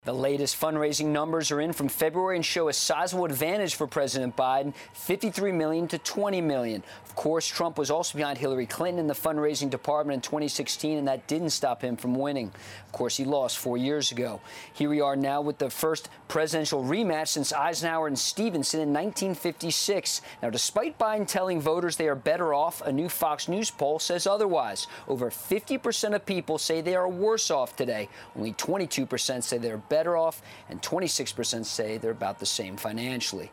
The latest fundraising numbers are in from February and show a sizable advantage for President Biden, $53 million to $20 million. Of course, Trump was also behind Hillary Clinton in the fundraising department in 2016, and that didn't stop him from winning. Of course, he lost 4 years ago. Here we are now with the first presidential rematch since Eisenhower and Stevenson in 1956. Now, despite Biden telling voters they are better off, a new Fox News poll says otherwise. Over 50% of people say they are worse off today. Only 22% say they're better off, and 26% say they're about the same financially.